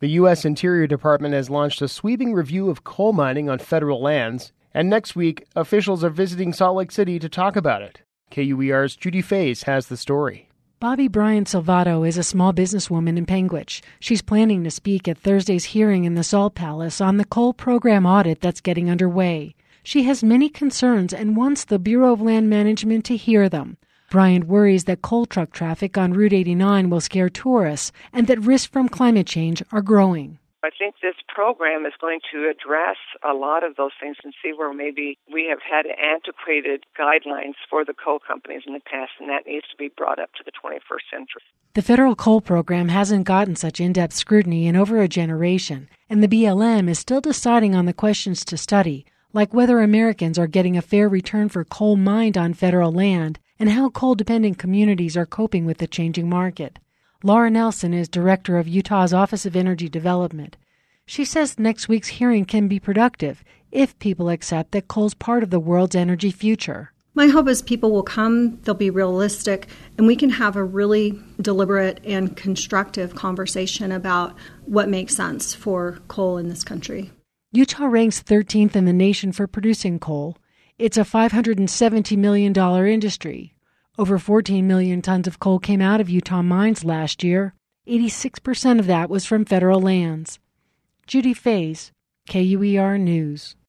The U.S. Interior Department has launched a sweeping review of coal mining on federal lands, and next week, officials are visiting Salt Lake City to talk about it. KUER's Judy Faze has the story. Bobby Bryant Salvato is a small businesswoman in Panguitch. She's planning to speak at Thursday's hearing in the Salt Palace on the coal program audit that's getting underway. She has many concerns and wants the Bureau of Land Management to hear them. Bryant worries that coal truck traffic on Route 89 will scare tourists and that risks from climate change are growing. I think this program is going to address a lot of those things and see where maybe we have had antiquated guidelines for the coal companies in the past, and that needs to be brought up to the 21st century. The federal coal program hasn't gotten such in-depth scrutiny in over a generation, and the BLM is still deciding on the questions to study, like whether Americans are getting a fair return for coal mined on federal land and how coal-dependent communities are coping with the changing market. Laura Nelson is director of Utah's Office of Energy Development. She says next week's hearing can be productive if people accept that coal's part of the world's energy future. My hope is people will come, they'll be realistic, and we can have a really deliberate and constructive conversation about what makes sense for coal in this country. Utah ranks 13th in the nation for producing coal. It's a $570 million industry. Over 14 million tons of coal came out of Utah mines last year. 86% of that was from federal lands. Judy Faze, KUER News.